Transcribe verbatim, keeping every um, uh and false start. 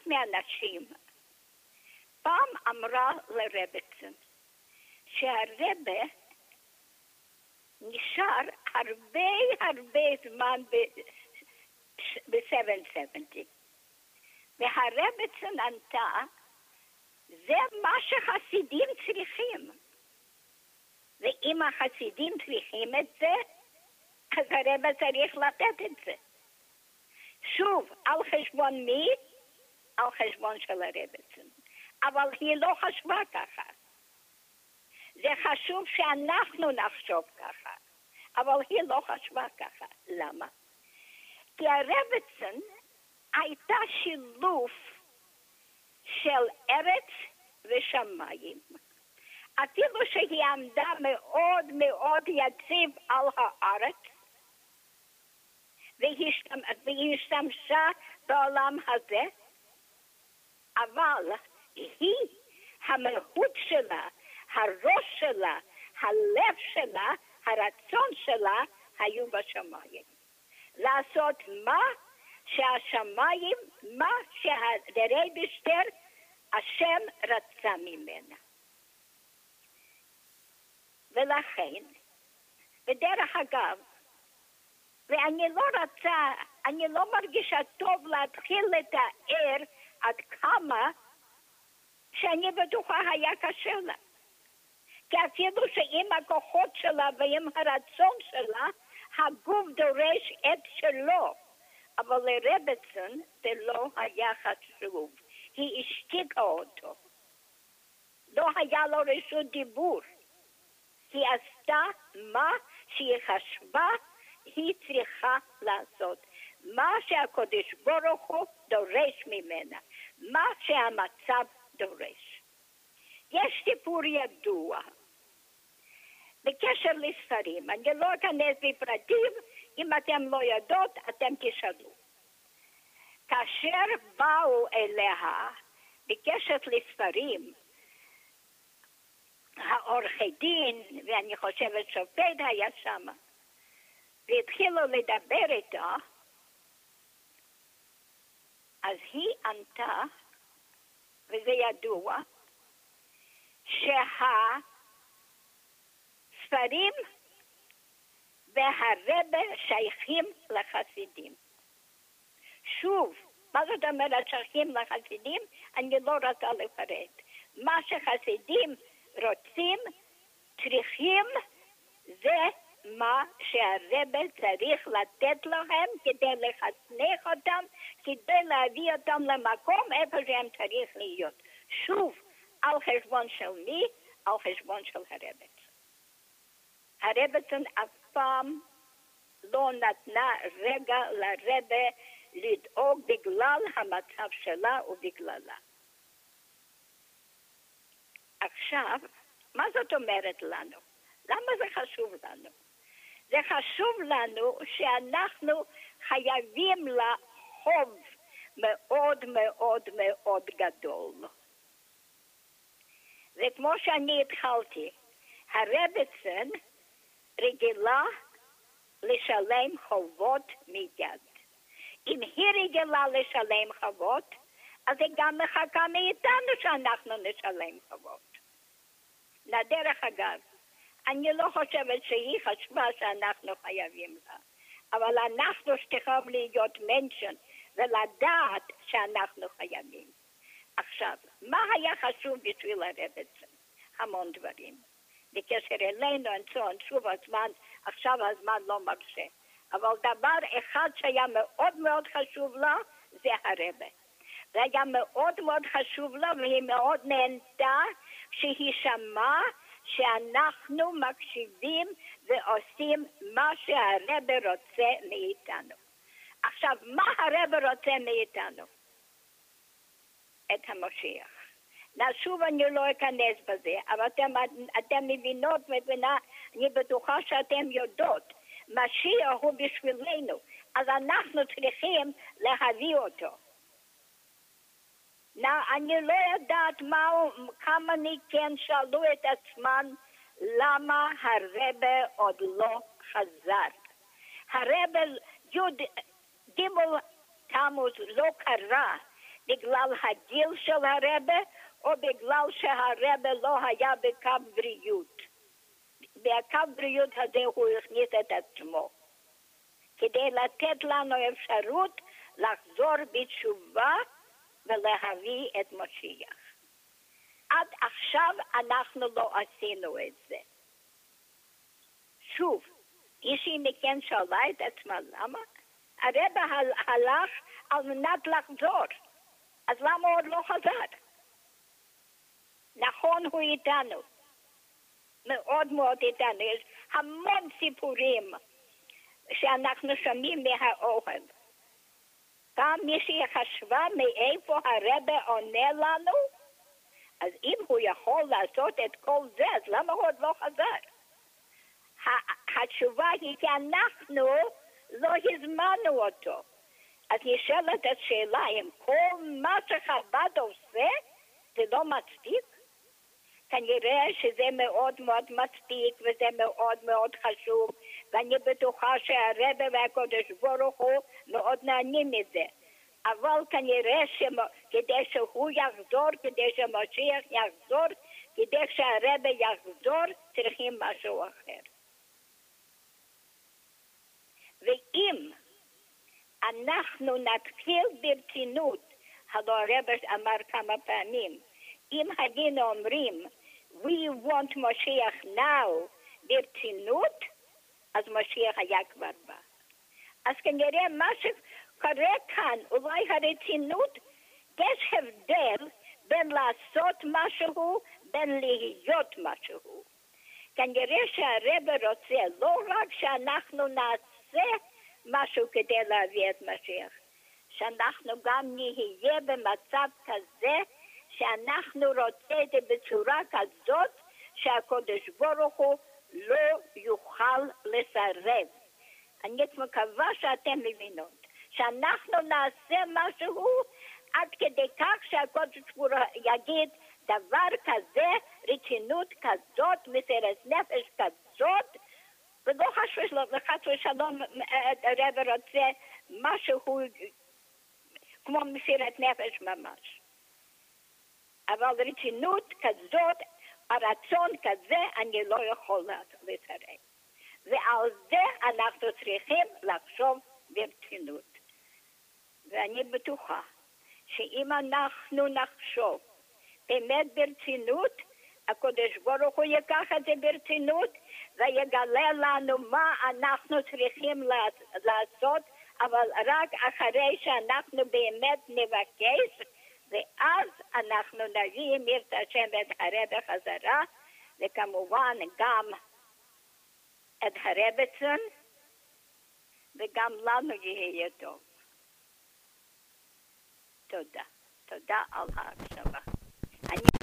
מהנשים פעם אמרה לרבצן שהרבא נשאר הרבה הרבה זמן ב-שבע שבעים. והרבצן ענתה, זה מה שחסידים צריכים. ואם החסידים צריכים את זה, אז הרבא צריך לתת את זה. שוב, על חשבון מי? על חשבון של הרבצן. אבל היא לא חשבה ככה. זה חשוב שאנחנו נחשוב ככה. אבל היא לא חשבה ככה. למה? כי הרבצן הייתה שילוב של ארץ ושמיים. אפילו שהיא עמדה מאוד מאוד יציב על הארץ, והיא השתמשה בעולם הזה, אבל היא, המהות שלה, הראש שלה, הלב שלה, הרצון שלה, היו בשמיים. לעשות מה שהשמיים, מה שהרייבשטר, השם רצה ממנה. ולכן, בדרך אגב, ואני לא רצה, אני לא מרגישה טוב להתחיל לתאר עד כמה שאני בטוחה היה קשה לה. כי אפילו שעם הכוחות שלה ועם הרצון שלה, הגוף דורש את שלו. אבל לרבצן זה לא היה חשוב. היא השתיקה אותו. לא היה לו רשות דיבור. היא עשתה מה שהיא חשבה היא צריכה לעשות. מה שהקדוש ברוך הוא דורש ממנה. מה שהמצב דורש. יש סיפור ידוע בקשר לספרים. אני לא אכנס בפרטים, אם אתם לא יודעות, אתם תשאלו. כאשר באו אליה בקשר לספרים, העורכי דין, ואני חושבת שופט היה שם, והתחילו לדבר איתה, אז היא ענתה, וזה ידוע, שהספרים והרבא שייכים לחסידים. שוב, מה זאת אומרת שייכים לחסידים? אני לא רוצה לפרט. מה שחסידים רוצים, צריכים, זה מה שהרבא צריך לתת להם כדי לחנך אותם, כדי להביא אותם למקום איפה שהם צריך להיות. שוב, על חשבון של מי? על חשבון של הרבצן. הרבצן אף פעם לא נתנה רגע לרבא לדאוג בגלל המצב שלה ובגללה. עכשיו, מה זאת אומרת לנו? למה זה חשוב לנו? זה חשוב לנו שאנחנו חייבים לה חוב מאוד מאוד מאוד גדול. וכמו שאני התחלתי, הרבצן רגילה לשלם חובות מיד. אם היא רגילה לשלם חובות, אז היא גם מחכה מאיתנו שאנחנו נשלם חובות. לדרך אגב, אני לא חושבת שהיא חשבה שאנחנו חייבים לה, אבל אנחנו צריכים להיות מנשן ולדעת שאנחנו חייבים. עכשיו, מה היה חשוב בשביל הרבצן? המון דברים. בקשר אלינו, שוב הזמן, עכשיו הזמן לא מרשה. אבל דבר אחד שהיה מאוד מאוד חשוב לה, זה הרבא. זה היה מאוד מאוד חשוב לה, והיא מאוד נהנתה שהיא שמעה שאנחנו מקשיבים ועושים מה שהרבא רוצה מאיתנו. עכשיו, מה הרבא רוצה מאיתנו? את המשיח. שוב אני לא אכנס בזה, אבל אתם, אתם מבינות, מבינה, אני בטוחה שאתם יודעות. משיח הוא בשבילנו, אז אנחנו צריכים להביא אותו. אני לא יודעת מה, כמה מכן שאלו את עצמן למה הרבא עוד לא חזר. הרבא י' גימל תמוז לא קרה בגלל הגיל של הרבה, או בגלל שהרבה לא היה בקו בריאות. בקו בריאות הזה הוא הכניס את עצמו. כדי לתת לנו אפשרות לחזור בתשובה ולהביא את משיח. עד עכשיו אנחנו לא עשינו את זה. שוב, מישהי מכן שאלה את עצמה למה? הרבה הלך על מנת לחזור. אז למה עוד לא חזר? נכון, הוא איתנו. מאוד מאוד איתנו. יש המון סיפורים שאנחנו שומעים מהאוהל. פעם מישהי חשבה מאיפה הרבה עונה לנו? אז אם הוא יכול לעשות את כל זה, אז למה הוא עוד לא חזר? התשובה היא כי אנחנו לא הזמנו אותו. אז נשאלת השאלה, אם כל מה שחב"ד עושה, זה לא מספיק? כנראה שזה מאוד מאוד מספיק וזה מאוד מאוד חשוב, ואני בטוחה שהרבא והקדוש ברוך הוא מאוד נהנים מזה. אבל כנראה שכדי שהוא יחזור, כדי שמשיח יחזור, כדי שהרבא יחזור, צריכים משהו אחר. ואם אנחנו נתחיל ברצינות, הלוא הרבא אמר כמה פעמים, אם היינו אומרים, we want משיח now, ברצינות, אז משיח היה כבר בא. אז כנראה מה שקורה כאן, אולי הרצינות, יש הבדל בין לעשות משהו, בין להיות משהו. כנראה שהרבא רוצה לא רק שאנחנו נעשה משהו כדי להביא את משיח, שאנחנו גם נהיה במצב כזה, שאנחנו רוצים את זה בצורה כזאת, שהקדוש ברוך הוא לא יוכל לסרב. אני מקווה שאתם מבינות, שאנחנו נעשה משהו עד כדי כך שהקדוש ברוך הוא יגיד דבר כזה, רצינות כזאת, מסירת נפש כזאת, ולא חס ושלום הרב רוצה משהו כמו מסירת נפש ממש. אבל רצינות כזאת, הרצון כזה, אני לא יכול לסרב. ועל זה אנחנו צריכים לחשוב ברצינות. ואני בטוחה שאם אנחנו נחשוב באמת ברצינות, הקדוש ברוך הוא ייקח את זה ברצינות, ויגלה לנו מה אנחנו צריכים לעשות, אבל רק אחרי שאנחנו באמת נבקש, ואז אנחנו נביא אם ירצה השם את הרבא חזרה, וכמובן גם את הרבצון, וגם לנו יהיה טוב. תודה. תודה על ההקשבה. אני